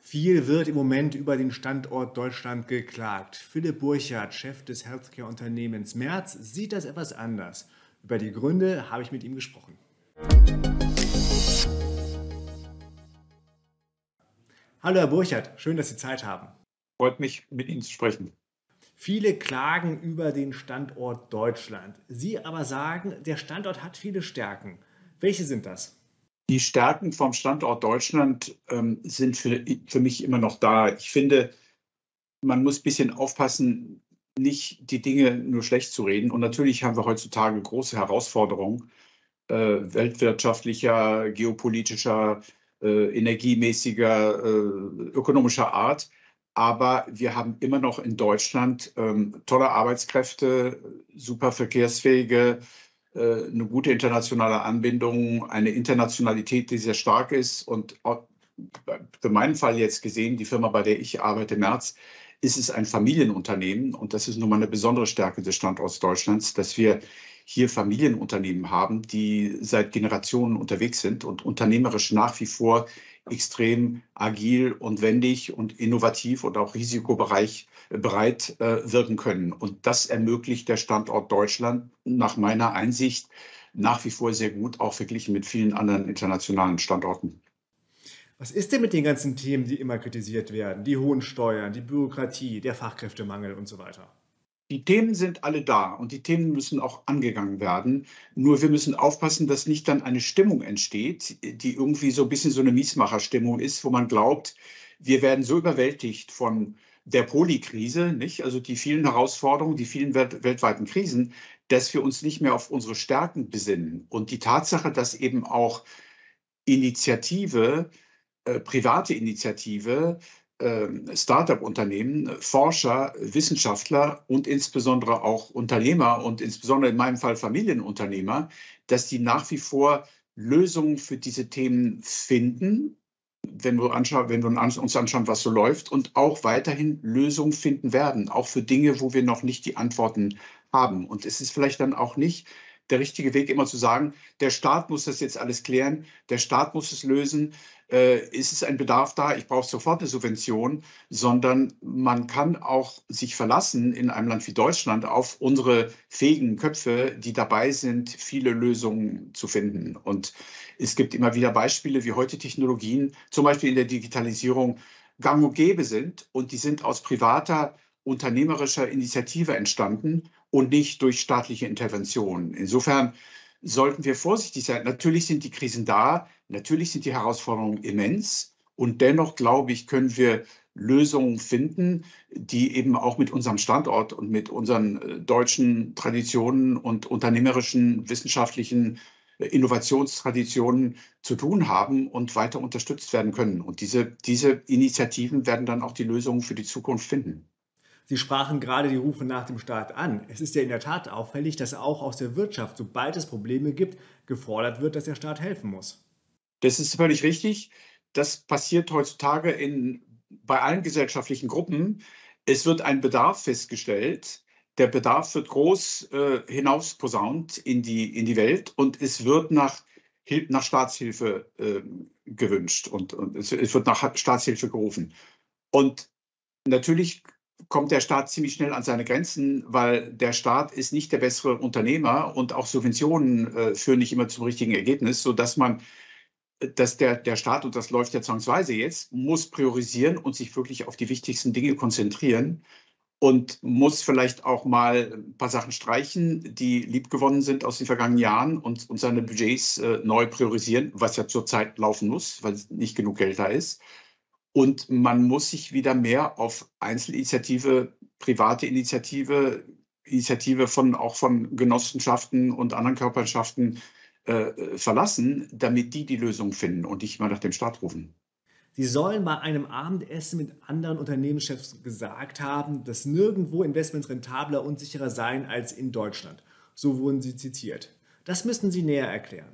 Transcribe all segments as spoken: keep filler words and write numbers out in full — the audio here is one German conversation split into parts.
Viel wird im Moment über den Standort Deutschland geklagt. Philipp Burchard, Chef des Healthcare-Unternehmens Merz, sieht das etwas anders. Über die Gründe habe ich mit ihm gesprochen. Hallo Herr Burchard, schön, dass Sie Zeit haben. Freut mich, mit Ihnen zu sprechen. Viele klagen über den Standort Deutschland. Sie aber sagen, der Standort hat viele Stärken. Welche sind das? Die Stärken vom Standort Deutschland ähm, sind für, für mich immer noch da. Ich finde, man muss ein bisschen aufpassen, nicht die Dinge nur schlecht zu reden. Und natürlich haben wir heutzutage große Herausforderungen, äh, weltwirtschaftlicher, geopolitischer, äh, energiemäßiger, äh, ökonomischer Art. Aber wir haben immer noch in Deutschland ähm, tolle Arbeitskräfte, super verkehrsfähige, äh, eine gute internationale Anbindung, eine Internationalität, die sehr stark ist. Und auch für meinen Fall jetzt gesehen, die Firma, bei der ich arbeite, Merz, ist es ein Familienunternehmen. Und das ist nun mal eine besondere Stärke des Standorts Deutschlands, dass wir hier Familienunternehmen haben, die seit Generationen unterwegs sind und unternehmerisch nach wie vor extrem agil und wendig und innovativ und auch risikobereit äh, wirken können. Und das ermöglicht der Standort Deutschland nach meiner Einsicht nach wie vor sehr gut, auch verglichen mit vielen anderen internationalen Standorten. Was ist denn mit den ganzen Themen, die immer kritisiert werden? Die hohen Steuern, die Bürokratie, der Fachkräftemangel und so weiter. Die Themen sind alle da und die Themen müssen auch angegangen werden. Nur wir müssen aufpassen, dass nicht dann eine Stimmung entsteht, die irgendwie so ein bisschen so eine Miesmacherstimmung ist, wo man glaubt, wir werden so überwältigt von der Polikrise, nicht? Also die vielen Herausforderungen, die vielen welt weltweiten Krisen, dass wir uns nicht mehr auf unsere Stärken besinnen. Und die Tatsache, dass eben auch Initiative, äh, private Initiative, Start-up-Unternehmen, Forscher, Wissenschaftler und insbesondere auch Unternehmer und insbesondere in meinem Fall Familienunternehmer, dass die nach wie vor Lösungen für diese Themen finden, wenn wir, anschauen, wenn wir uns anschauen, was so läuft, und auch weiterhin Lösungen finden werden, auch für Dinge, wo wir noch nicht die Antworten haben. Und es ist vielleicht dann auch nicht der richtige Weg, immer zu sagen, der Staat muss das jetzt alles klären, der Staat muss es lösen, äh, ist es ein Bedarf da, ich brauche sofort eine Subvention, sondern man kann auch sich verlassen in einem Land wie Deutschland auf unsere fähigen Köpfe, die dabei sind, viele Lösungen zu finden. Und es gibt immer wieder Beispiele, wie heute Technologien, zum Beispiel in der Digitalisierung, gang und gäbe sind und die sind aus privater unternehmerischer Initiative entstanden und nicht durch staatliche Interventionen. Insofern sollten wir vorsichtig sein. Natürlich sind die Krisen da, natürlich sind die Herausforderungen immens und dennoch, glaube ich, können wir Lösungen finden, die eben auch mit unserem Standort und mit unseren deutschen Traditionen und unternehmerischen, wissenschaftlichen Innovationstraditionen zu tun haben und weiter unterstützt werden können. Und diese, diese Initiativen werden dann auch die Lösungen für die Zukunft finden. Sie sprachen gerade die Rufe nach dem Staat an. Es ist ja in der Tat auffällig, dass auch aus der Wirtschaft, sobald es Probleme gibt, gefordert wird, dass der Staat helfen muss. Das ist völlig richtig. Das passiert heutzutage in, bei allen gesellschaftlichen Gruppen. Es wird ein Bedarf festgestellt. Der Bedarf wird groß äh, hinausposaunt in die, in die Welt und es wird nach, nach Staatshilfe äh, gewünscht und, und es, es wird nach Staatshilfe gerufen. Und natürlich kommt der Staat ziemlich schnell an seine Grenzen, weil der Staat ist nicht der bessere Unternehmer und auch Subventionen äh, führen nicht immer zum richtigen Ergebnis, sodass man, dass der, der Staat, und das läuft ja zwangsweise jetzt, muss priorisieren und sich wirklich auf die wichtigsten Dinge konzentrieren und muss vielleicht auch mal ein paar Sachen streichen, die liebgewonnen sind aus den vergangenen Jahren und, und seine Budgets äh, neu priorisieren, was ja zurzeit laufen muss, weil nicht genug Geld da ist. Und man muss sich wieder mehr auf Einzelinitiative, private Initiative, Initiative von, auch von Genossenschaften und anderen Körperschaften äh, verlassen, damit die die Lösung finden und nicht mal nach dem Staat rufen. Sie sollen bei einem Abendessen mit anderen Unternehmenschefs gesagt haben, dass nirgendwo Investments rentabler und sicherer seien als in Deutschland. So wurden Sie zitiert. Das müssen Sie näher erklären.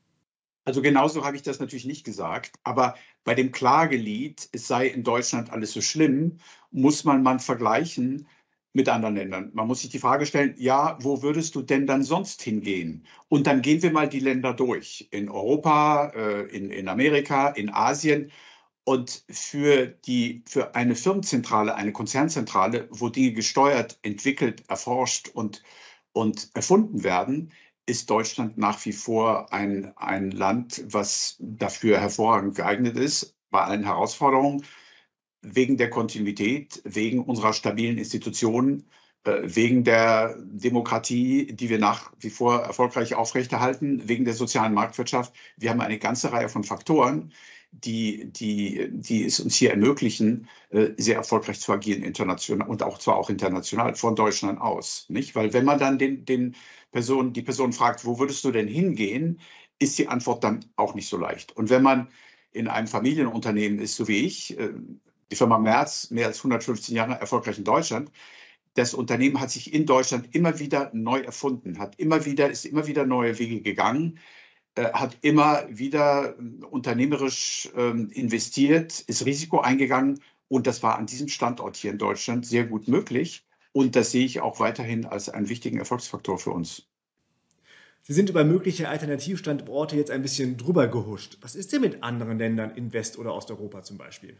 Also genauso habe ich das natürlich nicht gesagt, aber bei dem Klagelied, es sei in Deutschland alles so schlimm, muss man mal vergleichen mit anderen Ländern. Man muss sich die Frage stellen, ja, wo würdest du denn dann sonst hingehen? Und dann gehen wir mal die Länder durch, in Europa, äh, in, in Amerika, in Asien. Und für, die, für eine Firmenzentrale, eine Konzernzentrale, wo Dinge gesteuert, entwickelt, erforscht und, und erfunden werden, ist Deutschland nach wie vor ein, ein Land, was dafür hervorragend geeignet ist, bei allen Herausforderungen, wegen der Kontinuität, wegen unserer stabilen Institutionen, äh, wegen der Demokratie, die wir nach wie vor erfolgreich aufrechterhalten, wegen der sozialen Marktwirtschaft. Wir haben eine ganze Reihe von Faktoren, die, die, die es uns hier ermöglichen, äh, sehr erfolgreich zu agieren, international und auch zwar auch international von Deutschland aus. Nicht? Weil wenn man dann den, den Person, die Person fragt, wo würdest du denn hingehen, ist die Antwort dann auch nicht so leicht. Und wenn man in einem Familienunternehmen ist, so wie ich, äh, die Firma Merz, mehr als hundertfünfzehn Jahre erfolgreich in Deutschland. Das Unternehmen hat sich in Deutschland immer wieder neu erfunden, hat immer wieder, ist immer wieder neue Wege gegangen, äh, hat immer wieder äh, unternehmerisch äh, investiert, ist Risiko eingegangen und das war an diesem Standort hier in Deutschland sehr gut möglich und das sehe ich auch weiterhin als einen wichtigen Erfolgsfaktor für uns. Sie sind über mögliche Alternativstandorte jetzt ein bisschen drüber gehuscht. Was ist denn mit anderen Ländern in West- oder Osteuropa zum Beispiel?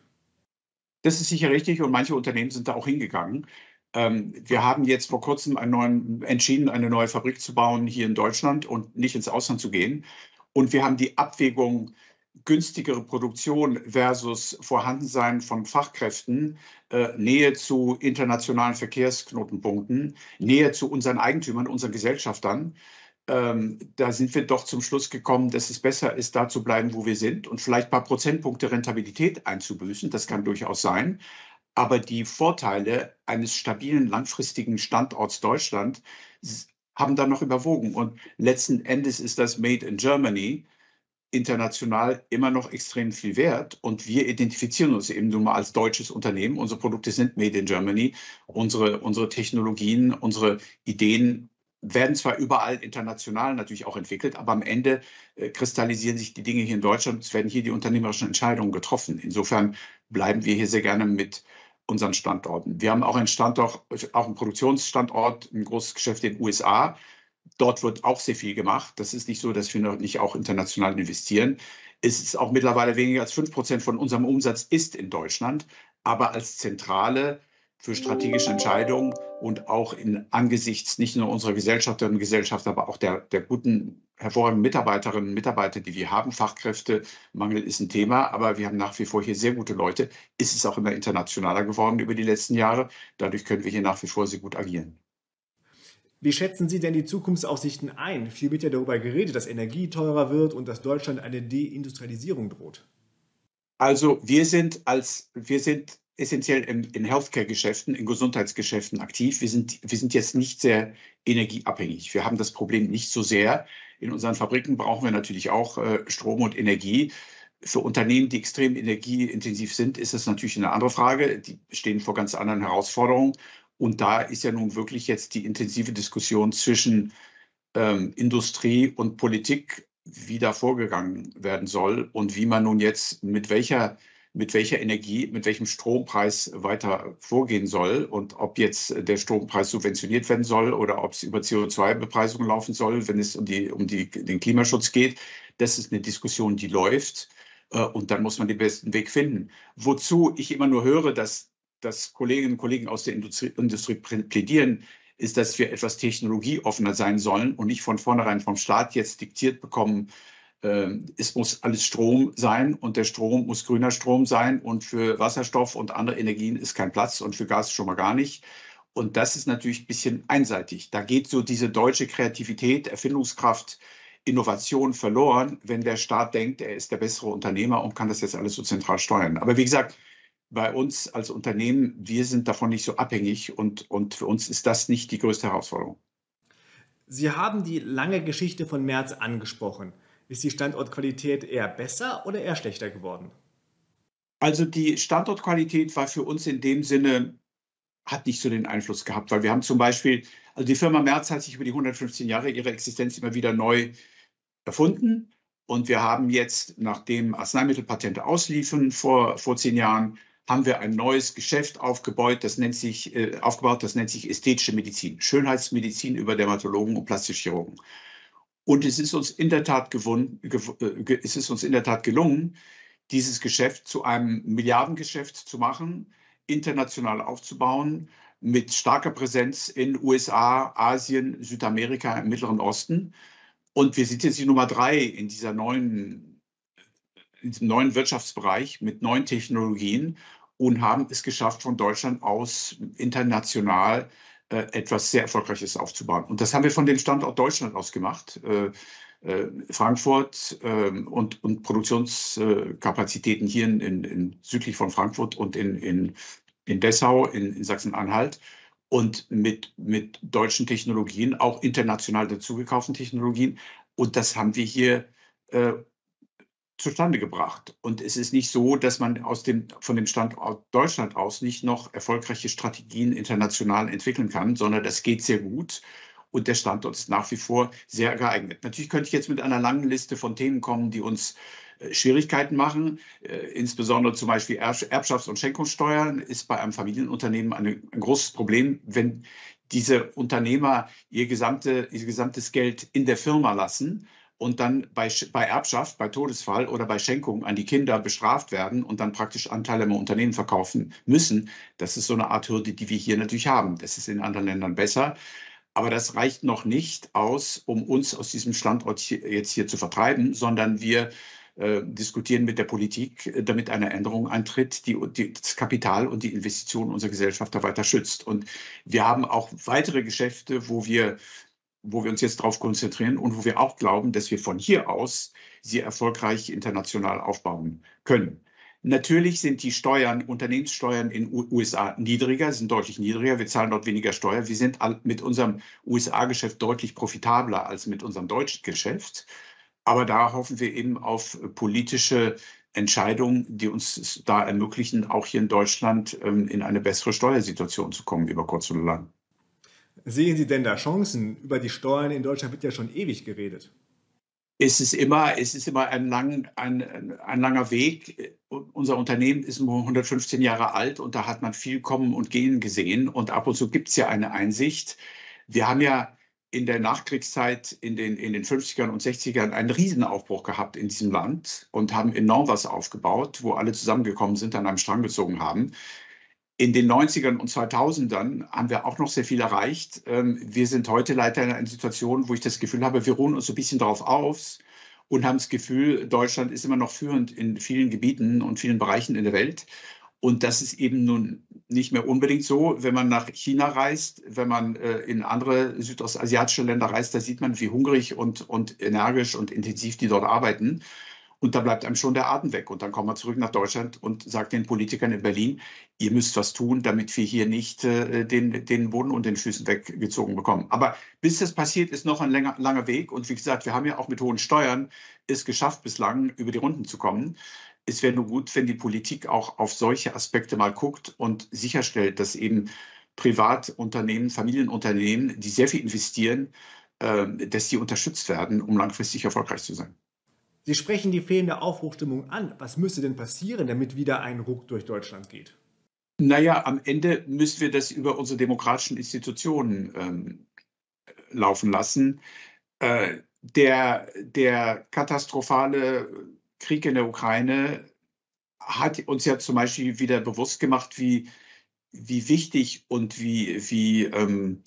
Das ist sicher richtig und manche Unternehmen sind da auch hingegangen. Ähm, wir haben jetzt vor kurzem einen neuen, entschieden, eine neue Fabrik zu bauen hier in Deutschland und nicht ins Ausland zu gehen. Und wir haben die Abwägung günstigere Produktion versus Vorhandensein von Fachkräften, äh, Nähe zu internationalen Verkehrsknotenpunkten, Nähe zu unseren Eigentümern, unseren Gesellschaftern. Ähm, da sind wir doch zum Schluss gekommen, dass es besser ist, da zu bleiben, wo wir sind und vielleicht ein paar Prozentpunkte Rentabilität einzubüßen. Das kann durchaus sein. Aber die Vorteile eines stabilen, langfristigen Standorts Deutschland haben dann noch überwogen. Und letzten Endes ist das Made in Germany international immer noch extrem viel wert. Und wir identifizieren uns eben nun mal als deutsches Unternehmen. Unsere Produkte sind Made in Germany. Unsere, unsere Technologien, unsere Ideen werden zwar überall international natürlich auch entwickelt, aber am Ende äh, kristallisieren sich die Dinge hier in Deutschland. Es werden hier die unternehmerischen Entscheidungen getroffen. Insofern bleiben wir hier sehr gerne mit unseren Standorten. Wir haben auch einen Standort, auch einen Produktionsstandort, ein großes Geschäft in den U S A. Dort wird auch sehr viel gemacht. Das ist nicht so, dass wir noch nicht auch international investieren. Es ist auch mittlerweile weniger als fünf Prozent von unserem Umsatz ist in Deutschland, aber als Zentrale für strategische Entscheidungen und auch in angesichts nicht nur unserer Gesellschafterinnen und Gesellschafter, aber auch der, der guten, hervorragenden Mitarbeiterinnen und Mitarbeiter, die wir haben. Fachkräftemangel ist ein Thema, aber wir haben nach wie vor hier sehr gute Leute. Ist es auch immer internationaler geworden über die letzten Jahre. Dadurch können wir hier nach wie vor sehr gut agieren. Wie schätzen Sie denn die Zukunftsaussichten ein? Viel wird ja darüber geredet, dass Energie teurer wird und dass Deutschland eine Deindustrialisierung droht. Also wir sind als wir sind essentiell in, in Healthcare-Geschäften, in Gesundheitsgeschäften aktiv. Wir sind, wir sind jetzt nicht sehr energieabhängig. Wir haben das Problem nicht so sehr. In unseren Fabriken brauchen wir natürlich auch äh, Strom und Energie. Für Unternehmen, die extrem energieintensiv sind, ist das natürlich eine andere Frage. Die stehen vor ganz anderen Herausforderungen. Und da ist ja nun wirklich jetzt die intensive Diskussion zwischen ähm, Industrie und Politik, wie da vorgegangen werden soll und wie man nun jetzt mit welcher, mit welcher Energie, mit welchem Strompreis weiter vorgehen soll und ob jetzt der Strompreis subventioniert werden soll oder ob es über C O zwei Bepreisung laufen soll, wenn es um, die, um die, den Klimaschutz geht. Das ist eine Diskussion, die läuft und dann muss man den besten Weg finden. Wozu ich immer nur höre, dass, dass Kolleginnen und Kollegen aus der Industrie, Industrie plädieren, ist, dass wir etwas technologieoffener sein sollen und nicht von vornherein vom Staat jetzt diktiert bekommen, äh, es muss alles Strom sein und der Strom muss grüner Strom sein und für Wasserstoff und andere Energien ist kein Platz und für Gas schon mal gar nicht. Und das ist natürlich ein bisschen einseitig. Da geht so diese deutsche Kreativität, Erfindungskraft, Innovation verloren, wenn der Staat denkt, er ist der bessere Unternehmer und kann das jetzt alles so zentral steuern. Aber wie gesagt, bei uns als Unternehmen, wir sind davon nicht so abhängig und, und für uns ist das nicht die größte Herausforderung. Sie haben die lange Geschichte von Merz angesprochen. Ist die Standortqualität eher besser oder eher schlechter geworden? Also die Standortqualität war für uns in dem Sinne, hat nicht so den Einfluss gehabt, weil wir haben zum Beispiel, also die Firma Merz hat sich über die hundertfünfzehn Jahre ihrer Existenz immer wieder neu erfunden. Und wir haben jetzt, nachdem Arzneimittelpatente ausliefen vor, vor zehn Jahren, haben wir ein neues Geschäft aufgebaut, das nennt sich, äh, aufgebaut, das nennt sich ästhetische Medizin, Schönheitsmedizin über Dermatologen und Plastischchirurgen. Und es ist uns in der Tat, gewund, gew, äh, es ist uns in der Tat gelungen, dieses Geschäft zu einem Milliardengeschäft zu machen, international aufzubauen, mit starker Präsenz in U S A, Asien, Südamerika, im Mittleren Osten. Und wir sind jetzt die Nummer drei in dieser neuen, in diesem neuen Wirtschaftsbereich mit neuen Technologien und haben es geschafft, von Deutschland aus international äh, etwas sehr Erfolgreiches aufzubauen. Und das haben wir von dem Standort Deutschland aus gemacht. Äh, äh, Frankfurt äh, und, und Produktionskapazitäten hier in, in, in südlich von Frankfurt und in, in, in Dessau, in, in Sachsen-Anhalt. Und mit, mit deutschen Technologien, auch international dazugekauften Technologien. Und das haben wir hier äh, zustande gebracht. Und es ist nicht so, dass man aus dem, von dem Standort Deutschland aus nicht noch erfolgreiche Strategien international entwickeln kann, sondern das geht sehr gut. Und der Standort ist nach wie vor sehr geeignet. Natürlich könnte ich jetzt mit einer langen Liste von Themen kommen, die uns äh, Schwierigkeiten machen. Äh, insbesondere zum Beispiel Erbschafts- und Schenkungssteuern ist bei einem Familienunternehmen eine, ein großes Problem, wenn diese Unternehmer ihr, gesamte, ihr gesamtes Geld in der Firma lassen und dann bei, bei Erbschaft, bei Todesfall oder bei Schenkung an die Kinder bestraft werden und dann praktisch Anteile im Unternehmen verkaufen müssen. Das ist so eine Art Hürde, die wir hier natürlich haben. Das ist in anderen Ländern besser. Aber das reicht noch nicht aus, um uns aus diesem Standort hier, jetzt hier zu vertreiben, sondern wir äh, diskutieren mit der Politik, damit eine Änderung eintritt, die, die das Kapital und die Investitionen unserer Gesellschaft da weiter schützt. Und wir haben auch weitere Geschäfte, wo wir, wo wir uns jetzt darauf konzentrieren und wo wir auch glauben, dass wir von hier aus sie erfolgreich international aufbauen können. Natürlich sind die Steuern, Unternehmenssteuern in den U S A niedriger, sind deutlich niedriger. Wir zahlen dort weniger Steuer. Wir sind mit unserem U S A-Geschäft deutlich profitabler als mit unserem deutschen Geschäft. Aber da hoffen wir eben auf politische Entscheidungen, die uns da ermöglichen, auch hier in Deutschland in eine bessere Steuersituation zu kommen, über kurz oder lang. Sehen Sie denn da Chancen? Über die Steuern in Deutschland wird ja schon ewig geredet. Es ist immer, es ist immer ein, lang, ein, ein langer Weg. Unser Unternehmen ist nur hundertfünfzehn Jahre alt und da hat man viel Kommen und Gehen gesehen. Und ab und zu gibt es ja eine Einsicht. Wir haben ja in der Nachkriegszeit, in den, in den fünfzigern und sechzigern, einen Riesenaufbruch gehabt in diesem Land und haben enorm was aufgebaut, wo alle zusammengekommen sind, an einem Strang gezogen haben. In den neunzigern und zweitausendern haben wir auch noch sehr viel erreicht. Wir sind heute leider in einer Situation, wo ich das Gefühl habe, wir ruhen uns so ein bisschen darauf aus und haben das Gefühl, Deutschland ist immer noch führend in vielen Gebieten und vielen Bereichen in der Welt. Und das ist eben nun nicht mehr unbedingt so. Wenn man nach China reist, wenn man in andere südostasiatische Länder reist, da sieht man, wie hungrig und, und energisch und intensiv die dort arbeiten. Und da bleibt einem schon der Atem weg. Und dann kommt man zurück nach Deutschland und sagt den Politikern in Berlin, ihr müsst was tun, damit wir hier nicht äh, den, den Boden unter den Füßen weggezogen bekommen. Aber bis das passiert, ist noch ein länger, langer Weg. Und wie gesagt, wir haben ja auch mit hohen Steuern es geschafft, bislang über die Runden zu kommen. Es wäre nur gut, wenn die Politik auch auf solche Aspekte mal guckt und sicherstellt, dass eben Privatunternehmen, Familienunternehmen, die sehr viel investieren, äh, dass die unterstützt werden, um langfristig erfolgreich zu sein. Sie sprechen die fehlende Aufbruchstimmung an. Was müsste denn passieren, damit wieder ein Ruck durch Deutschland geht? Naja, am Ende müssen wir das über unsere demokratischen Institutionen ähm, laufen lassen. Äh, der, der katastrophale Krieg in der Ukraine hat uns ja zum Beispiel wieder bewusst gemacht, wie, wie wichtig und wie, wie ähm,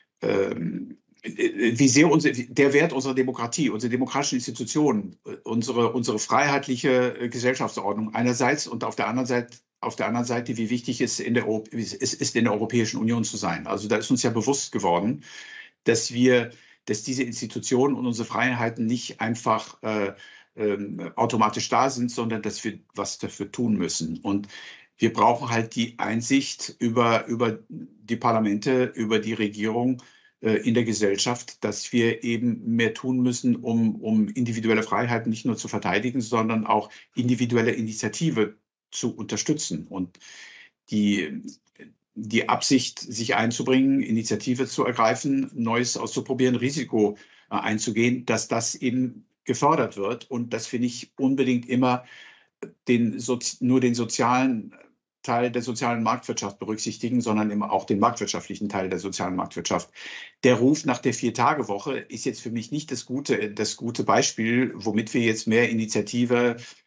ähm, wie sehr unser, der Wert unserer Demokratie, unsere demokratischen Institutionen, unsere, unsere freiheitliche Gesellschaftsordnung einerseits und auf der anderen Seite, auf der anderen Seite, wie wichtig es in der, es ist, in der Europäischen Union zu sein. Also da ist uns ja bewusst geworden, dass wir, dass diese Institutionen und unsere Freiheiten nicht einfach äh, äh, automatisch da sind, sondern dass wir was dafür tun müssen. Und wir brauchen halt die Einsicht über, über die Parlamente, über die Regierung, in der Gesellschaft, dass wir eben mehr tun müssen, um, um individuelle Freiheiten nicht nur zu verteidigen, sondern auch individuelle Initiative zu unterstützen. Und die, die Absicht, sich einzubringen, Initiative zu ergreifen, Neues auszuprobieren, Risiko einzugehen, dass das eben gefördert wird und dass wir nicht unbedingt immer den, nur den sozialen Teil der sozialen Marktwirtschaft berücksichtigen, sondern eben auch den marktwirtschaftlichen Teil der sozialen Marktwirtschaft. Der Ruf nach der Vier-Tage-Woche ist jetzt für mich nicht das gute, das gute Beispiel, womit wir jetzt mehr Initiative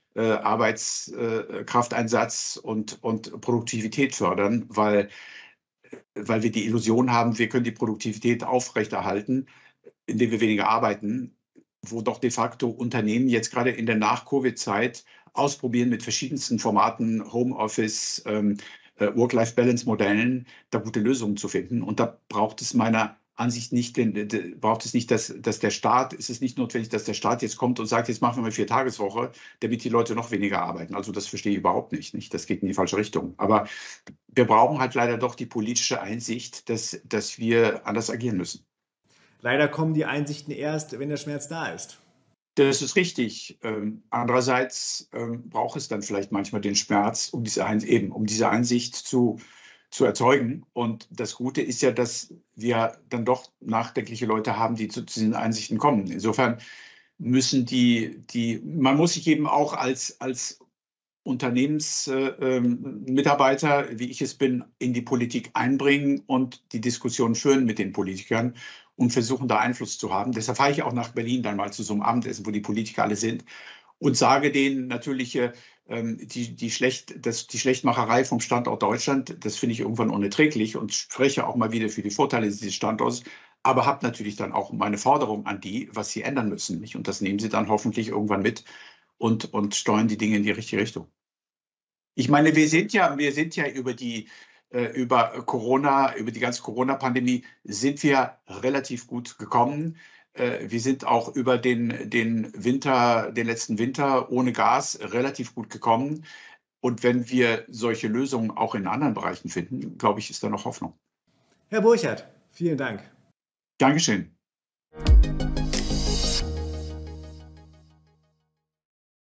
äh, Arbeitskrafteinsatz und, und Produktivität fördern, weil, weil wir die Illusion haben, wir können die Produktivität aufrechterhalten, indem wir weniger arbeiten, wo doch de facto Unternehmen jetzt gerade in der Nach-Covid-Zeit ausprobieren mit verschiedensten Formaten, Homeoffice, ähm, äh, Work-Life-Balance-Modellen, da gute Lösungen zu finden. Und da braucht es meiner Ansicht nicht, den, de, braucht es nicht, dass, dass der Staat, ist es nicht notwendig, dass der Staat jetzt kommt und sagt, jetzt machen wir mal Vier-Tageswoche, damit die Leute noch weniger arbeiten. Also das verstehe ich überhaupt nicht, nicht. Das geht in die falsche Richtung. Aber wir brauchen halt leider doch die politische Einsicht, dass, dass wir anders agieren müssen. Leider kommen die Einsichten erst, wenn der Schmerz da ist. Das ist richtig. Ähm, andererseits ähm, braucht es dann vielleicht manchmal den Schmerz, um diese, Ein eben, um diese Einsicht zu, zu erzeugen. Und das Gute ist ja, dass wir dann doch nachdenkliche Leute haben, die zu, zu diesen Einsichten kommen. Insofern müssen die, die, man muss sich eben auch als, als Unternehmensmitarbeiter, äh, wie ich es bin, in die Politik einbringen und die Diskussion führen mit den Politikern und versuchen, da Einfluss zu haben. Deshalb fahre ich auch nach Berlin dann mal zu so einem Abendessen, wo die Politiker alle sind und sage denen natürlich, äh, die, die, Schlecht, das, die Schlechtmacherei vom Standort Deutschland, das finde ich irgendwann unerträglich und spreche auch mal wieder für die Vorteile dieses Standorts, aber habe natürlich dann auch meine Forderung an die, was sie ändern müssen. Nicht? Und das nehmen sie dann hoffentlich irgendwann mit und, und steuern die Dinge in die richtige Richtung. Ich meine, wir sind ja, wir sind ja über die äh, über Corona, über die ganze Corona-Pandemie sind wir relativ gut gekommen. Äh, wir sind auch über den, den Winter, den letzten Winter ohne Gas relativ gut gekommen. Und wenn wir solche Lösungen auch in anderen Bereichen finden, glaube ich, ist da noch Hoffnung. Herr Burchard, vielen Dank. Dankeschön.